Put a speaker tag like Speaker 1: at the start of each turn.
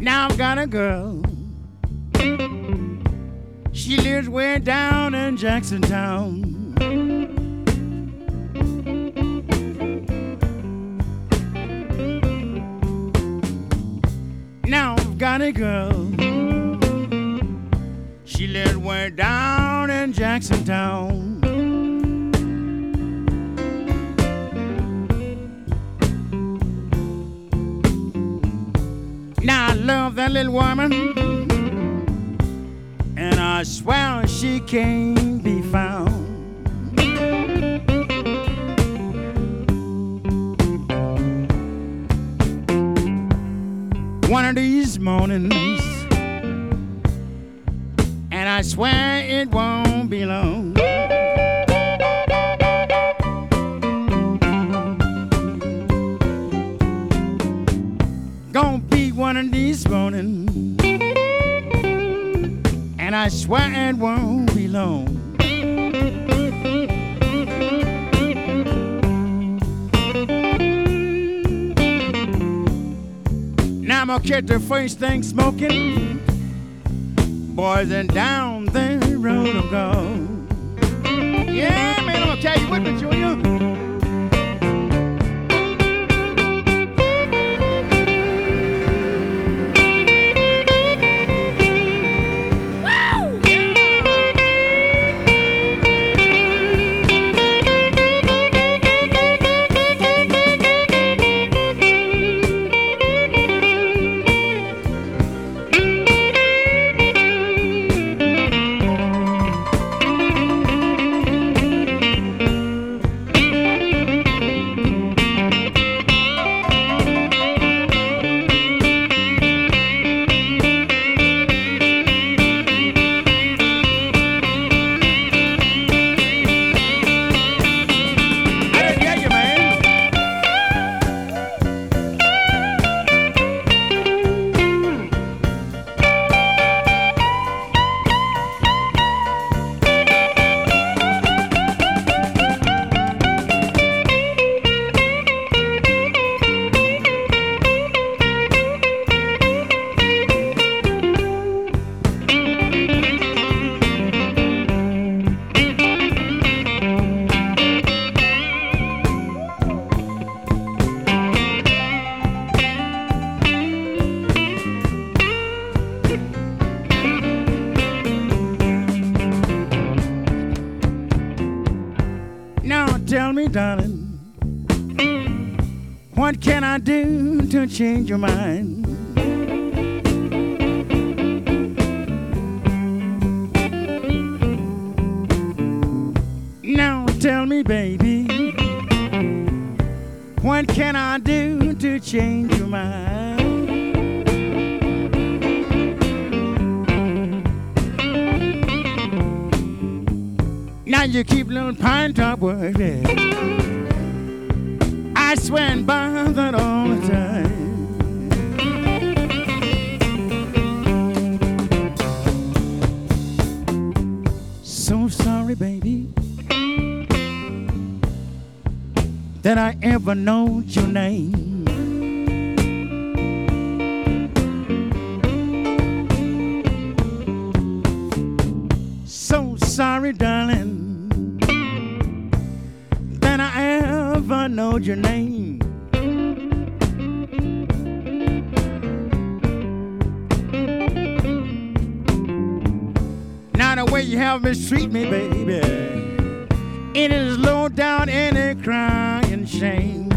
Speaker 1: Now I've got a girl. She lives way down in Jackson Town. Now I've got a girl. She lives way down in Jackson Town. Now I love that little woman, and I swear she can't be found. One of these mornings, and I swear it won't be long, gonna be one of these mornings, and I swear it won't be long. Now I'm gonna catch the first thing smoking, boys, and down the road I'm gone. Yeah, man, I'm gonna carry you with me, Junior. Tell me, darling, what can I do to change your mind? Now tell me, baby, what can I do to change your mind? Now you keep little pine top working. I swear and bothered all the time. So sorry, baby, that I ever know your name. So sorry, darling, that I ever know your name. Now the way you have mistreat me, baby, it is low down in a crying shame.